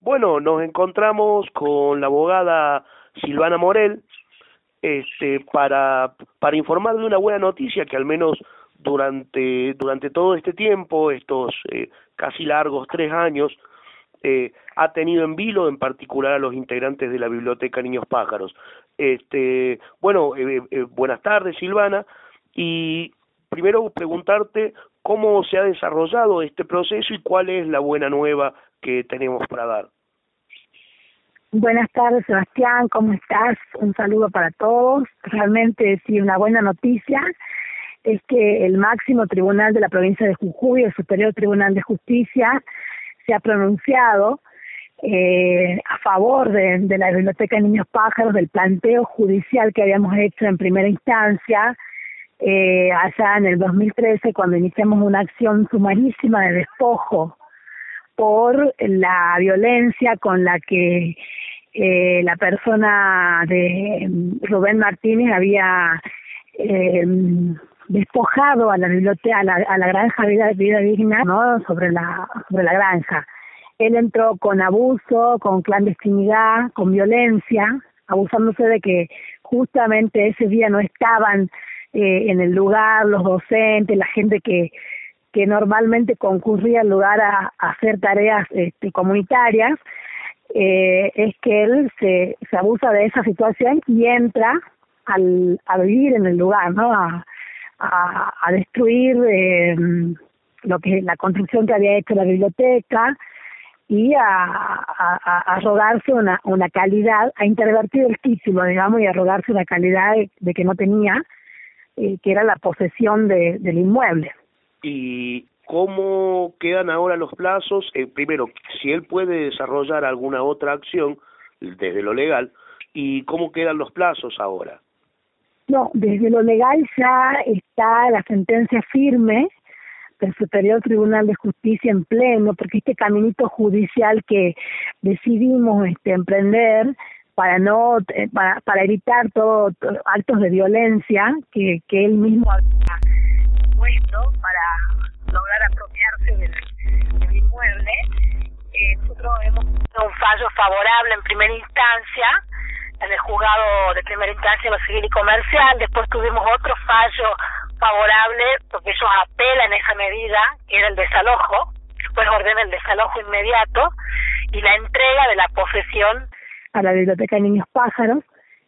Bueno, nos encontramos con la abogada Silvana Morel, para informar de una buena noticia que al menos durante todo este tiempo, estos casi largos 3 años, ha tenido en vilo, en particular a los integrantes de la Biblioteca Niños Pájaros. Buenas tardes, Silvana, y primero preguntarte cómo se ha desarrollado este proceso y cuál es la buena nueva que tenemos para dar. Buenas tardes, Sebastián, ¿cómo estás? Un saludo para todos. Realmente, sí, una buena noticia es que el máximo tribunal de la provincia de Jujuy, el Superior Tribunal de Justicia, se ha pronunciado a favor de la Biblioteca de Niños Pájaros, del planteo judicial que habíamos hecho en primera instancia, allá en el 2013, cuando iniciamos una acción sumarísima de despojo por la violencia con la que la persona de Rubén Martínez había despojado a la biblioteca, a la granja Vida Digna, ¿no? sobre la granja. Él entró con abuso, con clandestinidad, con violencia, abusándose de que justamente ese día no estaban en el lugar los docentes, la gente que normalmente concurría al lugar a hacer tareas comunitarias. Es que él se abusa de esa situación y entra a vivir en el lugar, ¿no? A destruir lo que la construcción que había hecho la biblioteca y a rogarse una calidad, a intervertir el título, digamos, y a rogarse una calidad de que no tenía, que era la posesión del inmueble. ¿Y cómo quedan ahora los plazos? Primero, si él puede desarrollar alguna otra acción desde lo legal, ¿y cómo quedan los plazos ahora? No, desde lo legal ya está la sentencia firme del Superior Tribunal de Justicia en pleno, porque este caminito judicial que decidimos emprender para evitar todo actos de violencia que él mismo había puesto para lograr apropiarse del inmueble, nosotros hemos tenido un fallo favorable en primera instancia en el juzgado de primera instancia en lo civil y comercial. Después tuvimos otro fallo favorable porque ellos apelan esa medida, que era el desalojo. Después ordena el desalojo inmediato y la entrega de la posesión a la Biblioteca de Niños Pájaros.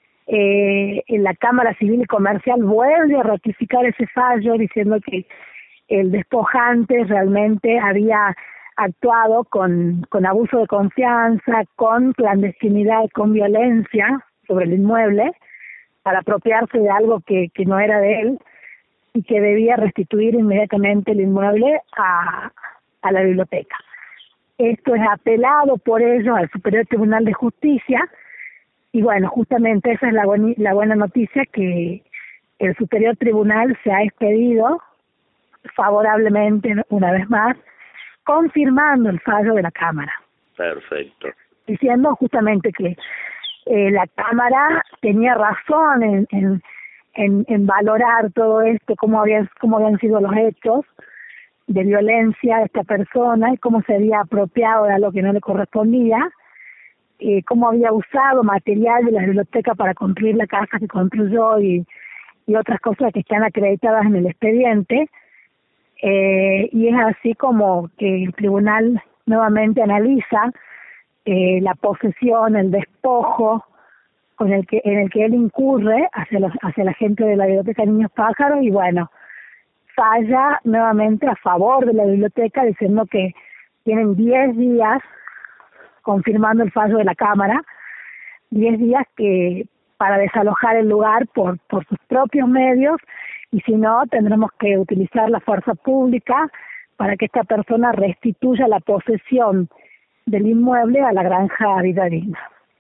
En la Cámara Civil y Comercial vuelve a ratificar ese fallo diciendo que el despojante realmente había actuado con abuso de confianza, con clandestinidad y con violencia sobre el inmueble para apropiarse de algo que no era de él y que debía restituir inmediatamente el inmueble a la biblioteca. Esto es apelado por ellos al Superior Tribunal de Justicia y bueno, justamente esa es la buena noticia, que el Superior Tribunal se ha expedido favorablemente una vez más, confirmando el fallo de la Cámara. Perfecto. Diciendo justamente que la Cámara tenía razón en valorar todo esto, cómo habían sido los hechos de violencia de esta persona y cómo se había apropiado de algo que no le correspondía, cómo había usado material de la biblioteca para construir la casa que construyó y otras cosas que están acreditadas en el expediente. Y es así como que el tribunal nuevamente analiza la posesión, el despojo en el que él incurre hacia la gente de la Biblioteca de Niños Pájaros y bueno, falla nuevamente a favor de la biblioteca diciendo que tienen 10 días, confirmando el fallo de la Cámara, 10 días para desalojar el lugar por sus propios medios, y si no, tendremos que utilizar la fuerza pública para que esta persona restituya la posesión del inmueble a la granja Vida Digna.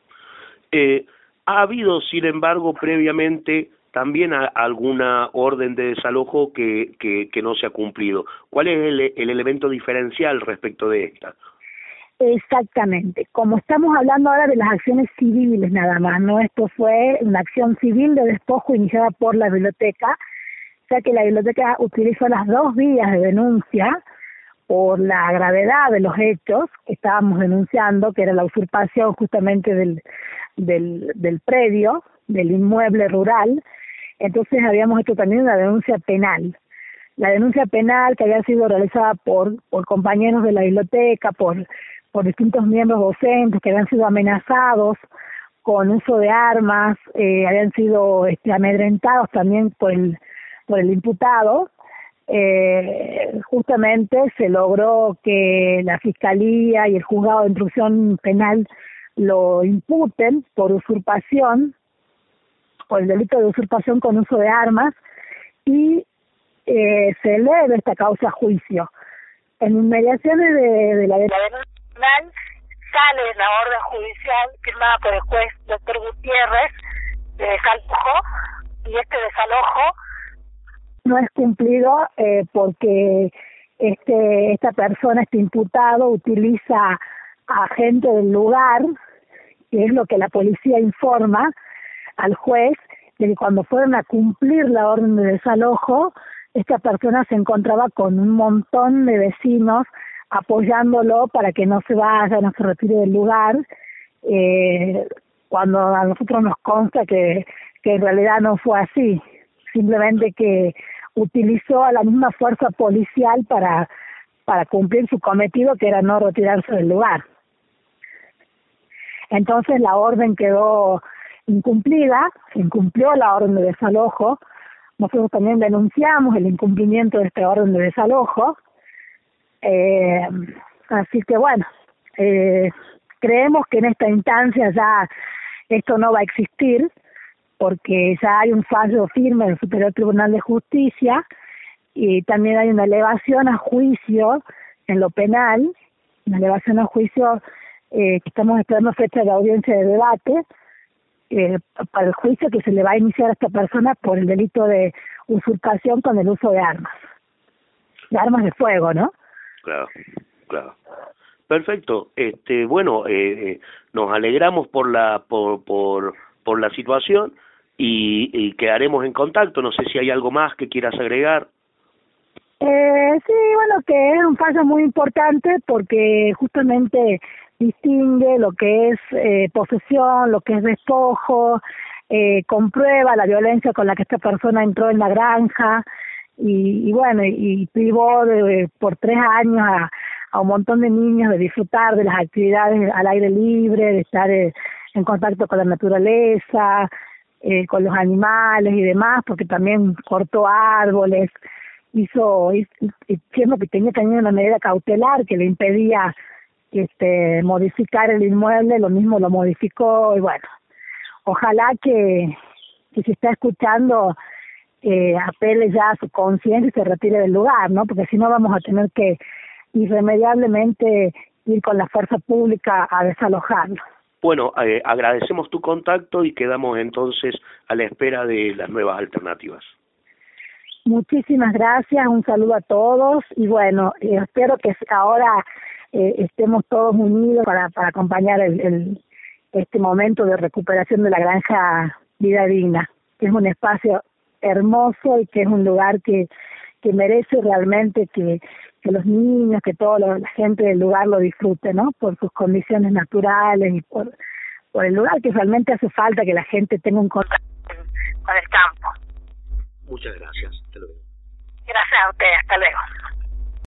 ¿Ha habido, sin embargo, previamente también alguna orden de desalojo que no se ha cumplido? ¿Cuál es el elemento diferencial respecto de esta? Exactamente. Como estamos hablando ahora de las acciones civiles nada más, ¿no? Esto fue una acción civil de despojo iniciada por la biblioteca, ya que la biblioteca utilizó las 2 vías de denuncia, por la gravedad de los hechos que estábamos denunciando, que era la usurpación justamente del predio, del inmueble rural. Entonces habíamos hecho también una denuncia penal. La denuncia penal que había sido realizada por compañeros de la biblioteca, por distintos miembros docentes que habían sido amenazados con uso de armas, habían sido amedrentados también por el imputado. Justamente se logró que la Fiscalía y el Juzgado de Instrucción Penal lo imputen por usurpación, por el delito de usurpación con uso de armas, y se eleve esta causa a juicio. En inmediaciones de la denuncia penal sale la orden judicial firmada por el juez Dr. Gutiérrez de desalojo, y este desalojo no es cumplido porque esta persona, este imputado, utiliza a gente del lugar, que es lo que la policía informa al juez, de que cuando fueron a cumplir la orden de desalojo, esta persona se encontraba con un montón de vecinos apoyándolo para que no se vaya, no se retire del lugar, cuando a nosotros nos consta que en realidad no fue así, simplemente que utilizó a la misma fuerza policial para cumplir su cometido, que era no retirarse del lugar. Entonces la orden quedó incumplida, se incumplió la orden de desalojo. Nosotros también denunciamos el incumplimiento de esta orden de desalojo. Así que bueno, creemos que en esta instancia ya esto no va a existir, porque ya hay un fallo firme del Superior Tribunal de Justicia y también hay una elevación a juicio en lo penal, una elevación a juicio que estamos esperando fecha de audiencia de debate para el juicio que se le va a iniciar a esta persona por el delito de usurpación con el uso de armas de fuego, ¿no? Claro. Perfecto. Bueno, nos alegramos por la situación y quedaremos en contacto. No sé si hay algo más que quieras agregar. Sí, bueno, que es un fallo muy importante porque justamente distingue lo que es posesión, lo que es despojo, comprueba la violencia con la que esta persona entró en la granja y bueno, y privó por 3 años a un montón de niños de disfrutar de las actividades al aire libre, de estar en contacto con la naturaleza, con los animales y demás, porque también cortó árboles, siendo que tenía también una medida cautelar que le impedía modificar el inmueble, lo mismo lo modificó, y bueno, ojalá que si está escuchando apele ya a su conciencia y se retire del lugar, ¿no? Porque si no vamos a tener que irremediablemente ir con la fuerza pública a desalojarlo. Bueno, agradecemos tu contacto y quedamos entonces a la espera de las nuevas alternativas. Muchísimas gracias, un saludo a todos y bueno, espero que ahora estemos todos unidos para acompañar este momento de recuperación de la granja Vida Digna, que es un espacio hermoso y que es un lugar que merece realmente que los niños, que toda la gente del lugar lo disfrute, ¿no? Por sus condiciones naturales y por el lugar que realmente hace falta que la gente tenga un contacto con el campo. Muchas gracias. Hasta luego. Gracias a ustedes. Hasta luego.